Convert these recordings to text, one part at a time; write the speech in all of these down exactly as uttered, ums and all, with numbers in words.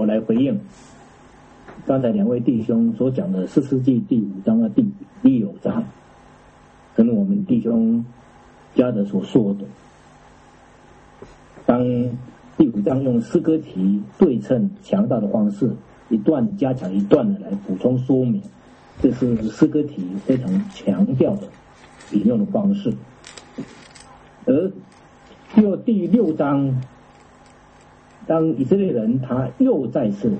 来回应刚才两位弟兄所讲的士师记第五章和第第六章，跟我们弟兄家的所说的。当第五章用诗歌题对称强大的方式，一段加强一段的来补充说明，这是诗歌题非常强调的引用的方式。而第第六章，当以色列人他又再次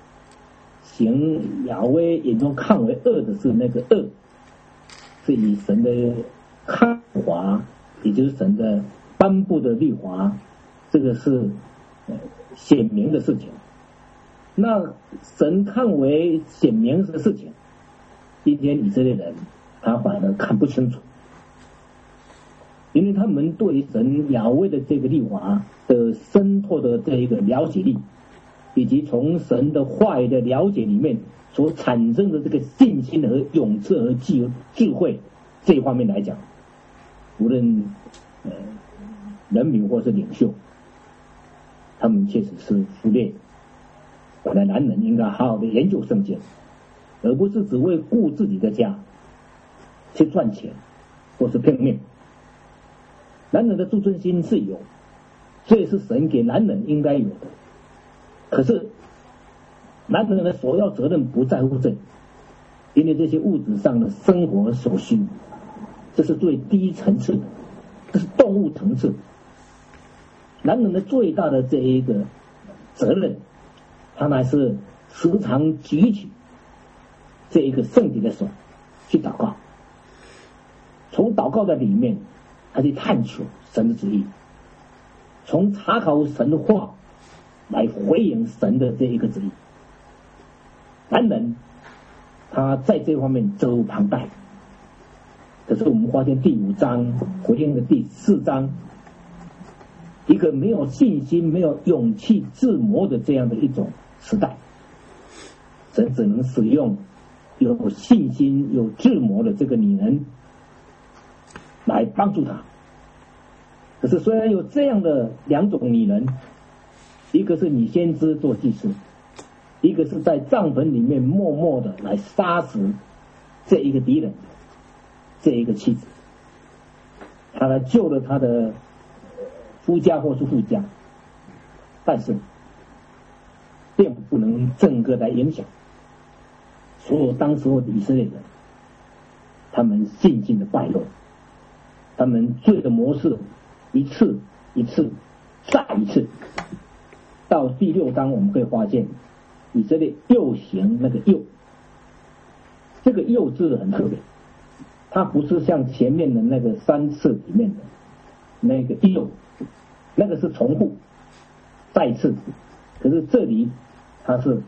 行亚威眼中看为恶的是那个恶，是以神的看法，也就是神的颁布的律法，这个是显明的事情。那神看为显明的事情，今天以色列人他反而看不清楚，因为他们对神亚威的这个律法的深透的这一个了解力，以及从神的话语的了解里面所产生的这个信心和勇志和智智慧这一方面来讲，无论呃人民或是领袖，他们确实是忽略。本来男人应该好好的研究圣经，而不是只为顾自己的家去赚钱或是拼命。男人的自尊心是有，这也是神给男人应该有的。可是男人的首要责任不在乎这，因为这些物质上的生活所需，这是最低层次的，这是动物层次。男人的最大的这一个责任，他乃是时常举起这一个圣洁的手去祷告，从祷告的里面他去探求神的旨意，从查考神的话来回应神的这一个旨意。男人他在这方面责无旁贷，可是我们发现第五章回应的第四章，一个没有信心没有勇气自磨的这样的一种时代，神只能使用有信心有自磨的这个女人来帮助他。可是虽然有这样的两种女人，一个是女先知做祭司，一个是在帐篷里面默默的来杀死这一个敌人，这一个妻子，他来救了他的夫家或是妇家，但是并不能整个来影响所有当时候的以色列人，他们信心的败落，他们罪的模式一次一次再一次。到第六章我们会发现以色列又行那个又，这个又字很特别，它不是像前面的那个三次里面的那个又，那个是重复再次，可是这里它是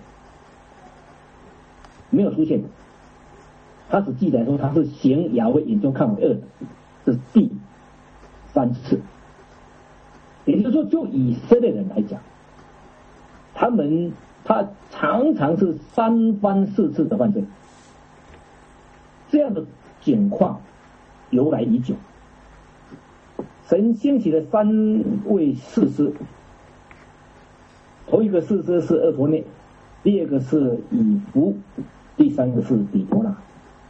没有出现的，它只记载说它是行亚威眼中看为恶的，这是第三次。也就是说就以色列人来讲，他们他常常是三番四次的犯罪，这样的情况由来已久。神兴起了三位士师，头一个士师是俄陀聶，第二个是以弗，第三个是底波拉。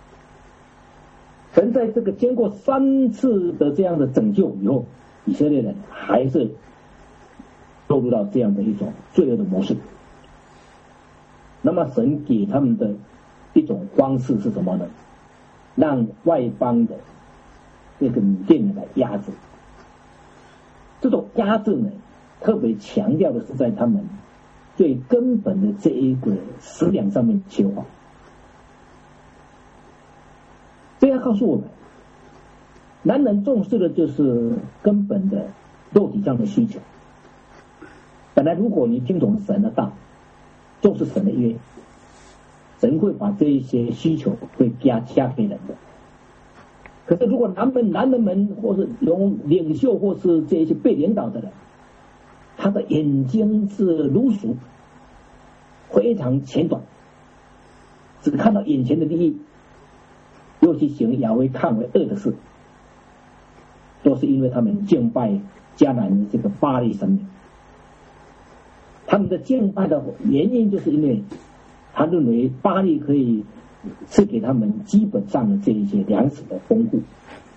神在这个经过三次的这样的拯救以后，以色列人还是落入到这样的一种罪恶的模式。那么神给他们的一种方式是什么呢？让外邦的这个米甸人来压制。这种压制呢，特别强调的是在他们最根本的这一个食粮上面缺乏。这要告诉我们，男人重视的就是根本的肉体上的需求。本来如果你听懂神的道，重视神的约，神会把这一些需求会加加给人的。可是如果男人男人们或是有领袖或是这些被领导的人，他的眼睛是如鼠，非常浅短，只看到眼前的利益，又去行亚威看为恶的事，都是因为他们敬拜迦南的这个巴力神明。 他们的敬拜的原因就是因为他认为巴力可以赐给他们基本上的这一些粮食的丰富，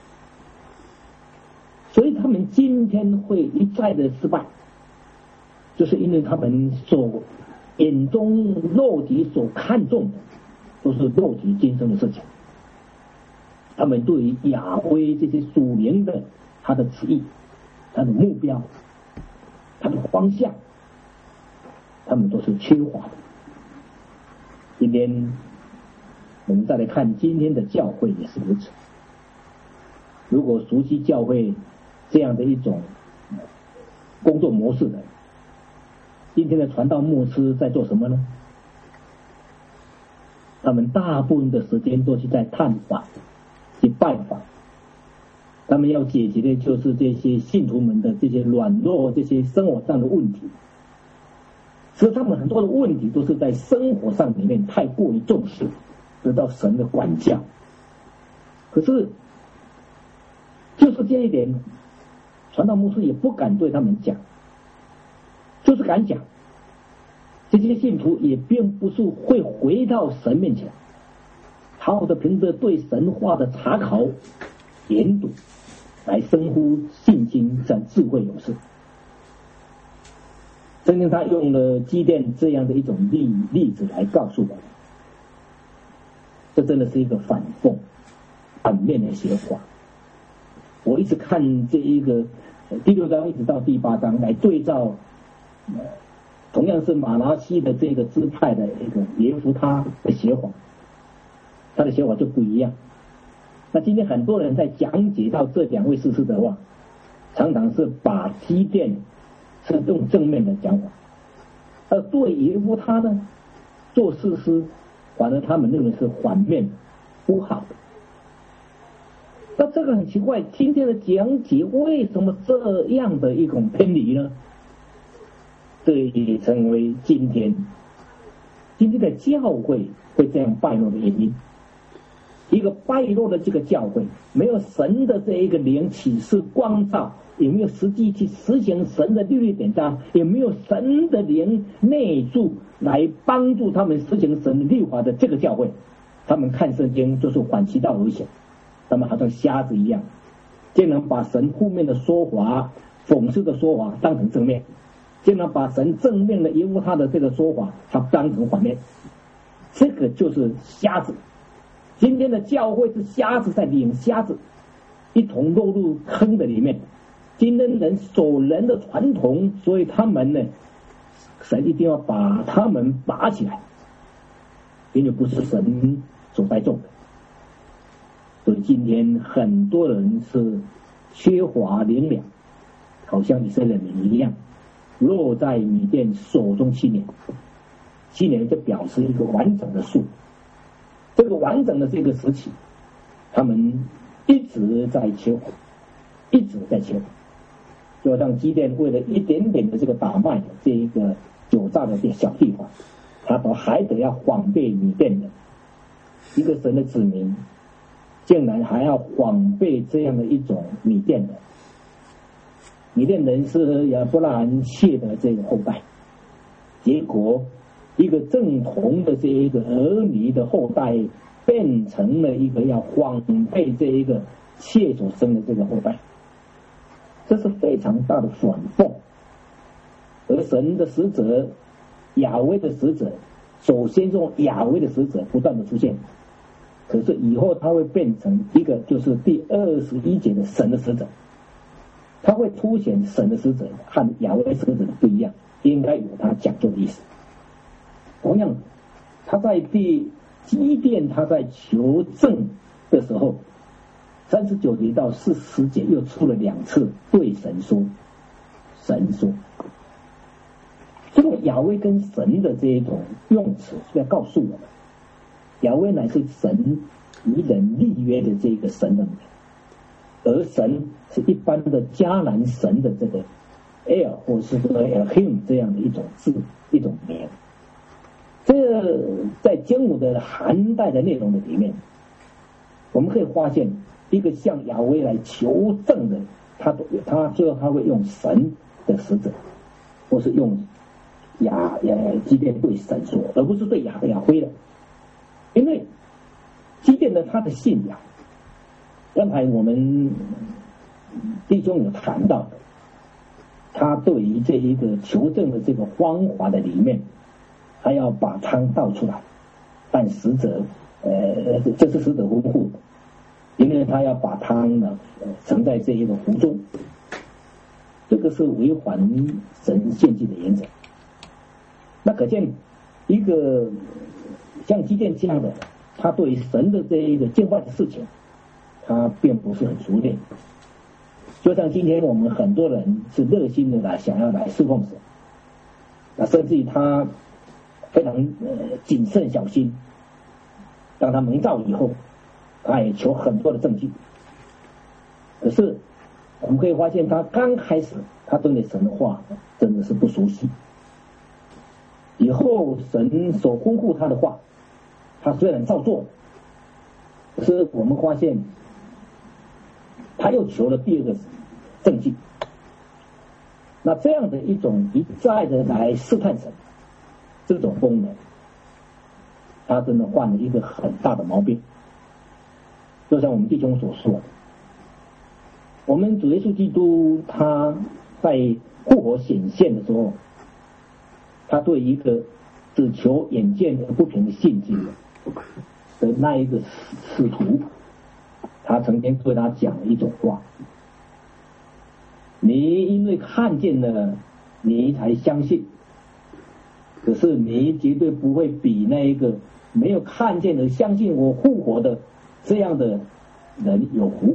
所以他们今天会一再的失败，就是因为他们所眼中肉体所看重的都是肉体今生的事情，他们对于亚威这些属灵的他的旨意、他的目标、他的方向，他们都是缺乏的。今天我们再来看今天的教会也是如此。如果熟悉教会这样的一种工作模式的，今天的传道牧师在做什么呢？他们大部分的时间都是在探访、去拜访，他们要解决的就是这些信徒们的这些软弱、这些生活上的问题。所以他们很多的问题都是在生活上里面太过于重视，得到神的管教。可是就是这一点，传道牧师也不敢对他们讲，就是敢讲。这些信徒也并不是会回到神面前，好好的凭着对神话的查考、研读，来生乎信心，像智慧勇士。圣经他用了基甸这样的一种例例子来告诉我们，这真的是一个反讽、反面的邪话。我一直看这一个第六章一直到第八章来对照，呃同样是马拿西的这个支派的一个耶弗他的写法，他的写法就不一样。那今天很多人在讲解到这两位士师的话，常常是把基甸是用正面的讲法，而对耶弗他呢做士师，反而他们认为是反面不好的。那这个很奇怪，今天的讲解为什么这样的一种偏离呢？这也成为今天今天的教会会这样败落的原因。一个败落的这个教会，没有神的这一个灵启示光照，也没有实际去实行神的律例典章，也没有神的灵内住来帮助他们实行神的律法的这个教会，他们看圣经就是反其道而行，他们好像瞎子一样，竟然把神负面的说法、讽刺的说法当成正面，竟然把神正面的耶弗他的这个说法他当成反面，这个就是瞎子。今天的教会是瞎子在领瞎子一同落入坑的里面。今天人守人的传统，所以他们呢，神一定要把他们拔起来，因为不是神所栽种的。所以今天很多人是缺乏灵粮，好像以色列民一样，落在米甸手中七年，七年就表示一个完整的数。这个完整的这个时期，他们一直在缺乏，一直在缺乏。就像基甸为了一点点的这个打麦的这一个酒榨的这小地方，他都还得要防备米甸人。一个神的子民，竟然还要防备这样的一种米甸人。米甸人是亚伯拉罕妾的这个后代，结果一个正统的这一个儿女的后代，变成了一个要防备这一个妾所生的这个后代，这是非常大的反讽。而神的使者亚威的使者，首先用亚威的使者不断的出现，可是以后他会变成一个就是第二十一节的神的使者，他会凸显神的使者和亚威使者的不一样，应该有他讲究的意思。同样，他在第基甸他在求证的时候，三十九节到四十节又出了两次对神说，神说，这个亚威跟神的这一种用词是要告诉我们，亚威乃是神与人立约的这个神的名，而神是一般的迦南神的这个 El 或是说 Elohim 这样的一种字一种名。这在经文的含带的内容的里面，我们可以发现一个向亚威来求证的，他他最后他会用神的使者，或是用亚亚基甸对神说，而不是对亚亚辉的，因为基甸的他的信仰，刚才我们弟兄有谈到的，他对于这一个求证的这个方法的里面，他要把汤倒出来，但实则呃这是实则丰富，因为他要把汤呢盛在这一个壶中，这个是违反神献祭的原则。那可见一个像基甸这样的，他对神的这一个敬拜的事情，他并不是很熟练。就像今天我们很多人是热心的来想要来侍奉神，那甚至于他非常呃谨慎小心，当他蒙召以后，他也求很多的证据。可是我们可以发现，他刚开始他对神的话真的是不熟悉。以后神所吩咐他的话，他虽然照做，可是我们发现他又求了第二个证据。那这样的一种一再的来试探神，这种功能，他真的犯了一个很大的毛病。就像我们弟兄所说的，我们主耶稣基督他在复活显现的时候，他对一个只求眼见而不凭信心的那一个使徒，他曾经对他讲了一种话：你因为看见了，你才相信，可是你绝对不会比那一个没有看见而相信我复活的这样的人有福。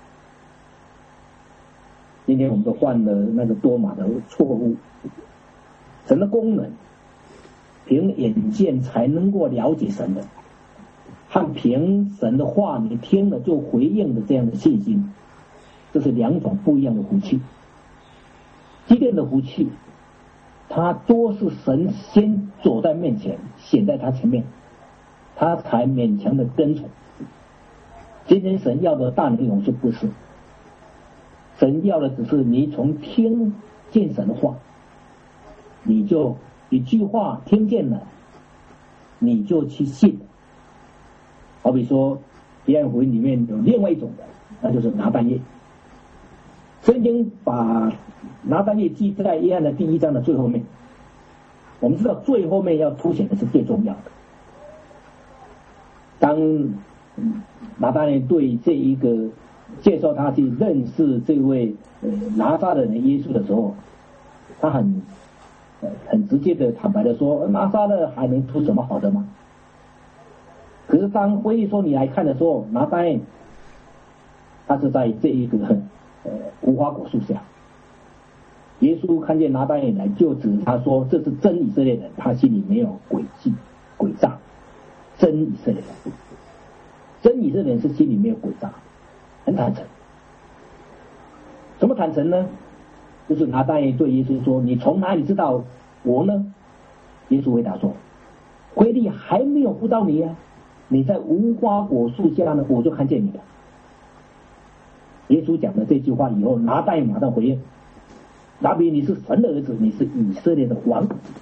今天我们都犯了那个多马的错误。神的功能，凭眼见才能够了解神的，和凭神的话你听了就回应的这样的信心，这是两种不一样的福气。基甸的福气，他多是神先走在面前，显在他前面，他才勉强的跟从。今天神要的大能勇士不是，神要的只是你从听见神的话，你就一句话听见了，你就去信。好比说约翰福音里面有另外一种人，那就是拿但业。圣经把拿但业记在约翰的第一章的最后面，我们知道最后面要凸显的是最重要的。当拿但业对这一个介绍他去认识这位呃拿撒勒人耶稣的时候，他很很直接的坦白的说，拿撒勒还能出什么好的吗？可是当回忆说你来看的时候，拿但业他是在这一个呃无花果树下，耶稣看见拿但业来，就指他说这是真以色列人，他心里没有诡计诡诈，真以色列人，真以色列人是心里没有诡诈，很坦诚。什么坦诚呢？就是拿但业对耶稣说，你从哪里知道我呢？耶稣回答说，腓力还没有辅导你啊，你在无花果树下呢，我就看见你了。耶稣讲了这句话以后，拿但业马上回应，拉比，你是神的儿子，你是以色列的王。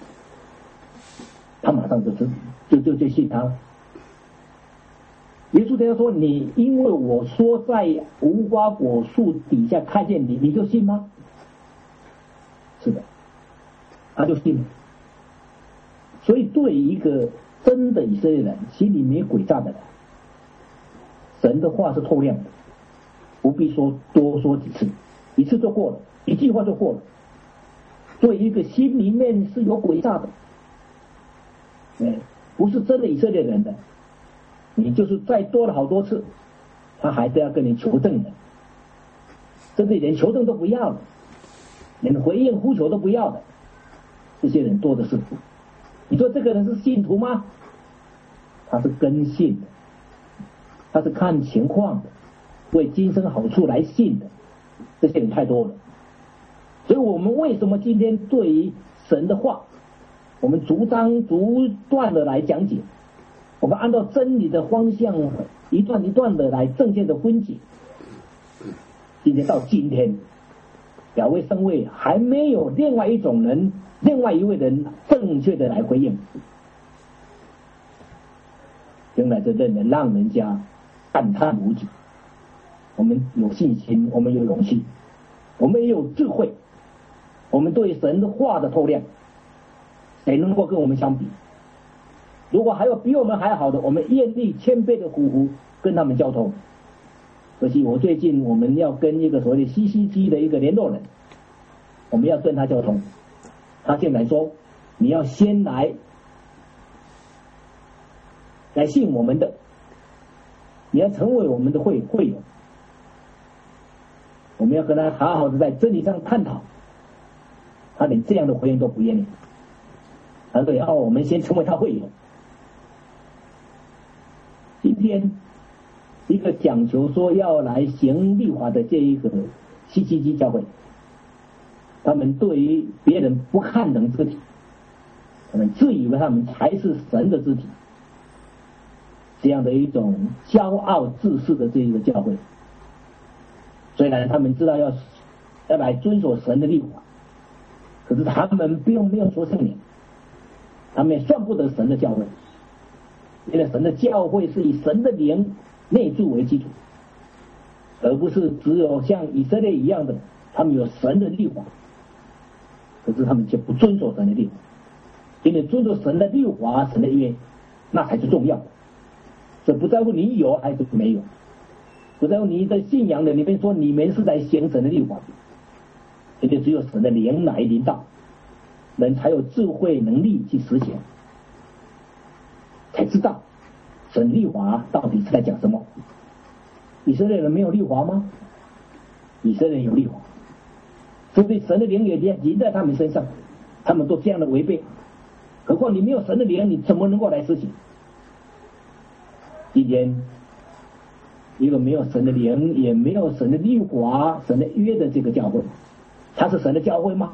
他马上就就就就信他了。耶稣对他说，你因为我说在无花果树底下看见你，你就信吗？是的，他就信了。所以对一个真的以色列人，心里没诡诈的人，神的话是透亮的，不必说多说几次，一次就过了，一句话就过了。对一个心里面是有诡诈的，哎，不是真的以色列人的，你就是再多了好多次，他还是要跟你求证的，甚至连求证都不要了，连回应呼求都不要的，这些人多的是。你说这个人是信徒吗？他是跟信的，他是看情况的，为今生好处来信的，这些人太多了。所以我们为什么今天对于神的话，我们逐章逐段的来讲解，我们按照真理的方向一段一段的来正确的分解，今天到今天亚威圣位还没有另外一种人，另外一位人正确的来回应，原来这真的让人家感叹无尽。我们有信心，我们有勇气，我们也有智慧，我们对神的话的透亮，谁能够跟我们相比？如果还有比我们还好的，我们愿意谦卑的呼呼跟他们交通。可惜我最近我们要跟一个所谓的 C C G 的一个联络人，我们要跟他交通，他现在说你要先来来信我们的，你要成为我们的会会友，我们要跟他好好的在真理上探讨。他连这样的回应都不愿意，他说要我们先成为他会友。今天一个讲求说要来行律法的这一个 C C G 教会，他们对于别人不看等肢体，他们自以为他们才是神的肢体，这样的一种骄傲自恃的这一个教会，虽然他们知道要要来遵守神的律法，可是他们并没有说圣灵，他们也算不得神的教会。因为神的教会是以神的灵内住为基础，而不是只有像以色列一样的，他们有神的律法，可是他们却不遵守神的律法。因为遵守神的律法、神的约，那才是重要的。这不在乎你有还是没有，不在乎你的信仰的里面说你们是在行神的律法，因为只有神的灵来临到，人才有智慧能力去实现，才知道神律法到底是在讲什么。以色列人没有律法吗？以色列人有律法，所以神的灵也临在他们身上，他们都这样的违背。何况你没有神的灵，你怎么能够来实行？今天一个没有神的灵，也没有神的律法、神的约的这个教会，它是神的教会吗？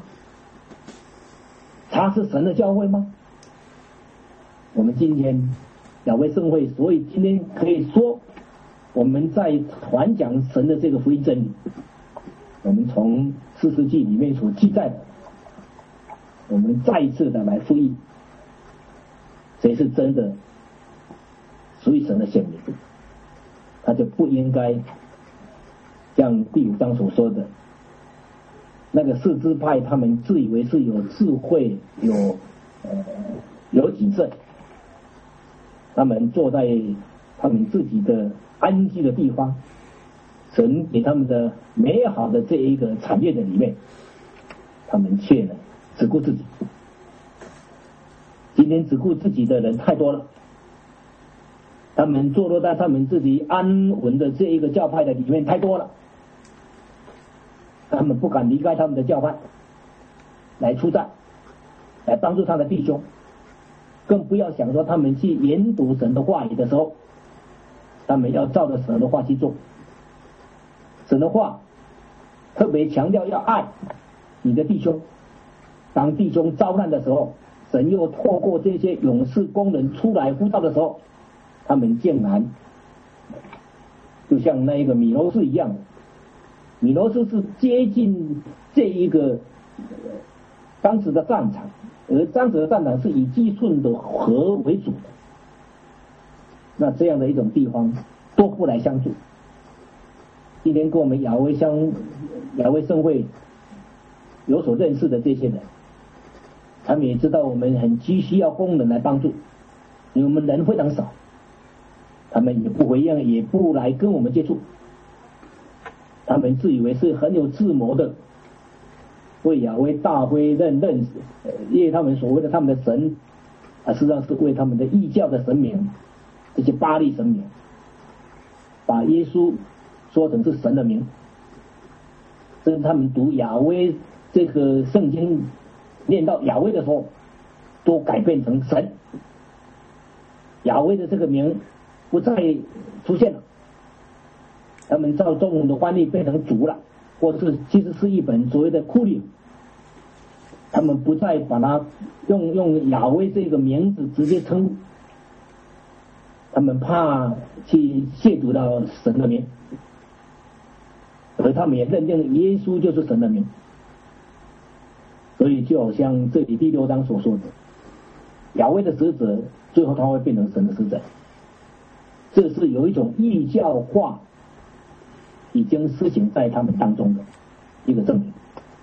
它是神的教会吗？我们今天亚威圣会，所以今天可以说我们在传讲神的这个福音真理，我们从四世纪里面所记载的，我们再一次的来复议谁是真的属于神的显明，他就不应该像第五章所说的那个四支派，他们自以为是有智慧，有呃有谨慎，他们坐在他们自己的安居的地方，神给他们的美好的这一个产业的里面，他们却呢只顾自己。今天只顾自己的人太多了，他们坐落在他们自己安稳的这一个教派的里面太多了，他们不敢离开他们的教派来出战，来帮助他的弟兄，更不要想说他们去研读神的话语的时候，他们要照着神的话去做。神的话特别强调要爱你的弟兄，当弟兄遭难的时候，神又透过这些勇士工人出来呼召的时候，他们竟然就像那一个米罗斯一样，米罗斯是接近这一个当时的战场，而当时的战场是以基顺的河为主的，那这样的一种地方都不来相助。今天跟我们亚威相亚威圣会有所认识的这些人，他们也知道我们很急需要工人来帮助，因为我们人非常少，他们也不回应，也不来跟我们接触，他们自以为是很有智谋的，为亚威大辉认认识，因为他们所谓的他们的神啊，实际上是为他们的异教的神明，这些巴力神明，把耶稣说成是神的名，甚至他们读亚威这个圣经念到亚威的时候，都改变成神，亚威的这个名不再出现了，他们照中文的翻译变成主了，或者是其实是一本所谓的库里，他们不再把它用用亚威这个名字直接称呼，他们怕去亵渎到神的名，而他们也认定耶稣就是神的名， 所以就好像这里第六章所说的，亚威的使者最后他会变成神的使者，这是有一种异教化已经施行在他们当中的一个证明。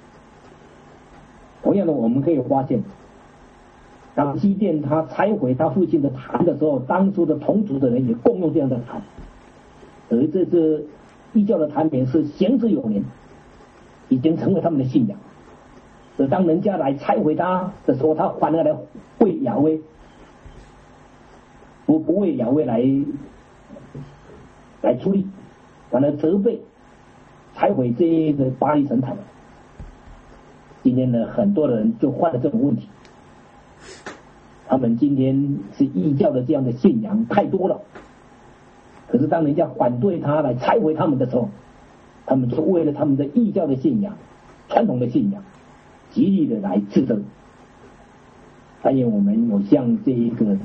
同样的，我们可以发现，当基甸他拆毁他父亲的坛的时候，当初的同族的人也共用这样的坛，而这是异教的坛名是行之有年，已经成为他们的信仰。而当人家来拆毁他的时候，他反而来为亚威，不不为亚威来来出力，反而责备拆毁这个巴黎神坛。今天呢，很多人就犯了这种问题，他们今天是异教的这样的信仰太多了，可是当人家反对他来拆毁他们的时候，他们就为了他们的异教的信仰、传统的信仰极力的来自争。但愿我们有像这一个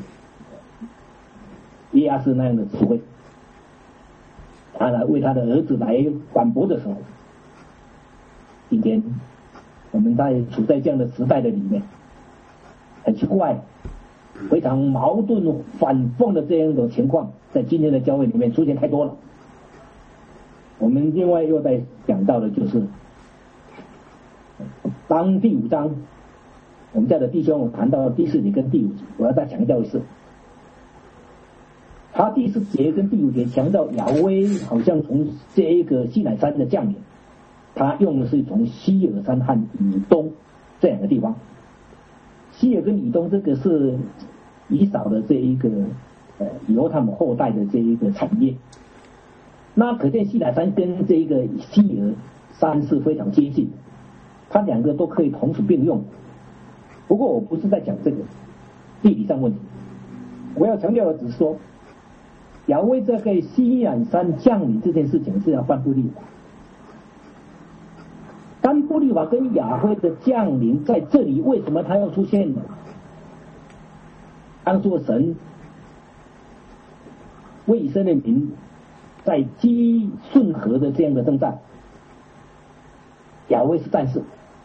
耶亚斯那样的智慧，他来为他的儿子来反驳的时候，今天我们在处在这样的时代的里面，很奇怪，非常矛盾反讽的这样一种情况，在今天的教会里面出现太多了。我们另外又在讲到的就是，当第五章我们家的弟兄谈到第四节跟第五节，我要再强调一次，他第四节跟第五节强调亚威好像从这一个西乃山的降临，他用的是从西尔山和以东这两个地方。西尔跟以东这个是以扫的这一个呃以后他们后代的这一个产业，那可见西乃山跟这一个西尔山是非常接近，它两个都可以同时并用。不过我不是在讲这个地理上问题，我要强调的只是说，亚威这个西乃山降临这件事情是要颁布律法，颁布律法跟亚威的降临在这里为什么它要出现呢？当作神为以色列民在基顺河的这样的征战，亚威是战士，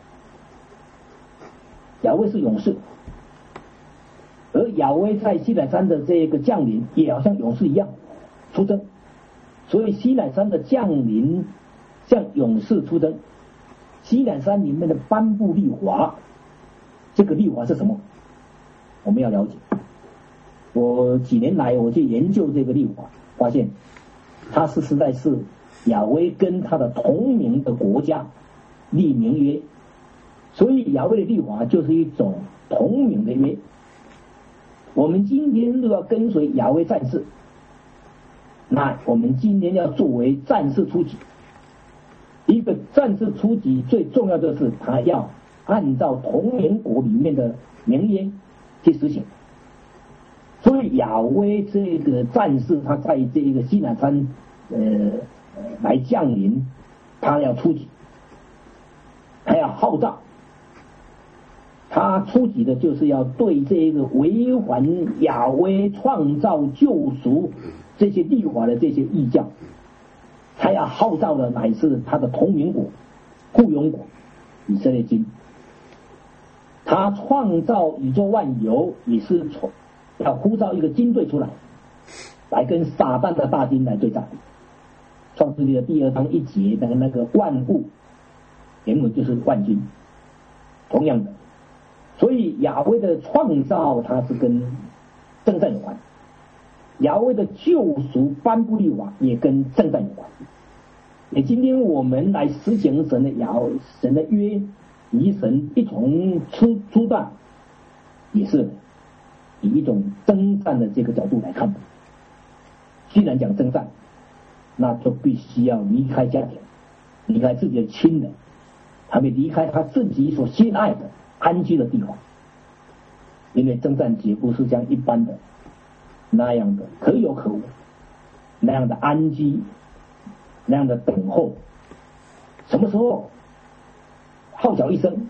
亚威是勇士，而亚威在西乃山的这个降临也好像勇士一样出征，所以西乃山的降临像勇士出征。西乃山里面的颁布律法，这个律法是什么？我们要了解。我几年来我去研究这个律法，发现它是实在是亚威跟他的同名的国家立名约，所以亚威的律法就是一种同名的约。我们今天如果要跟随亚威战士，那我们今天要作为战士出击。一个战士出击最重要的是他要按照同名国里面的名约去实行。所以亚威这个战士他在这个西乃山呃来降临，他要出击，他要号召，他出击的就是要对这个违反亚威创造救赎这些律法的这些异教，他要号召的乃是他的同名国雇佣国以色列军。他创造宇宙万有也是要呼召一个军队出来，来跟撒旦的大军来对战。创世纪的第二章一节的那个万物，原文就是万军。同样的，所以亚威的创造它是跟征战有关，亚威的救赎颁布律法也跟征战有关。也今天我们来实行神的亚神的约，与神一同出出战，也是以一种征战的这个角度来看的。既然讲征战，那就必须要离开家庭，离开自己的亲人，还没离开他自己所心爱的安居的地方。因为征战绝不是像一般的那样的可有可无，那样的安居，那样的等候。什么时候号角一声，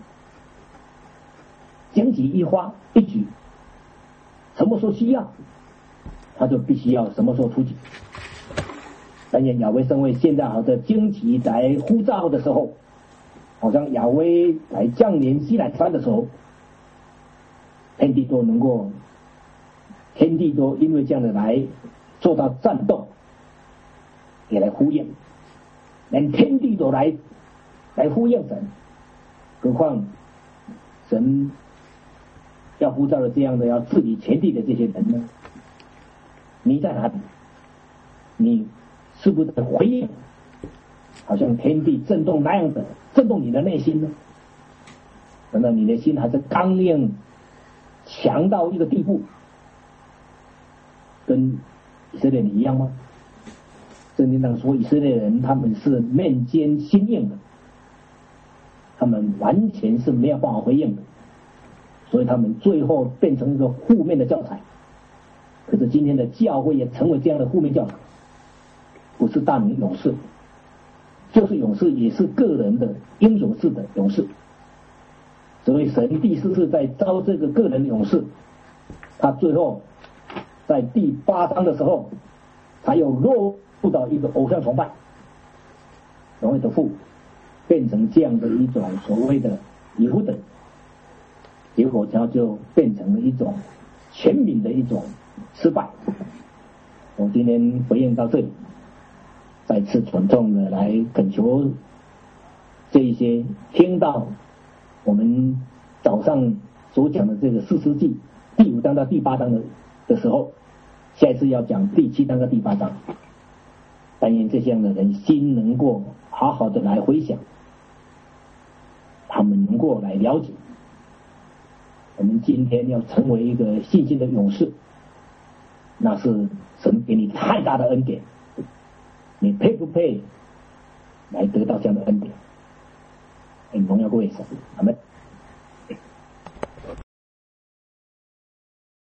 惊起一花一举，什么时候需要，他就必须要什么时候出击。但愿亚威圣为现在好的惊奇来呼召的时候， 好像亚威来降临西乃山的时候，天地都能够，天地都因为这样的来做到战斗，也来呼应，连天地都来来呼应神，何况神要呼召的这样的要治理全地的这些人呢？你在哪里？你是不是回应？好像天地震动那样的震动你的内心呢？难道你的心还是刚硬强到一个地步，跟以色列人一样吗？圣经上说以色列人他们是面坚心硬的，他们完全是没有办法回应的，所以他们最后变成一个负面的教材。可是今天的教会也成为这样的负面教材，不是大名勇士，就是勇士也是个人的英雄式的勇士。所以神第四次在招这个个人勇士，他最后在第八章的时候，才有落入到一个偶像崇拜，荣耀的父变成这样的一种所谓的以弗得，结果他就变成了一种全民的一种失败。我今天回应到这里，再次传众的来恳求这一些听到我们早上所讲的这个士师记第五章到第八章的的时候，下一次要讲第七章到第八章，但愿这样的人心能够好好的来回想，他们能够来了解，我们今天要成为一个信心的勇士，那是神给你太大的恩典，你配不配来得到这样的恩典？荣耀归神，阿们。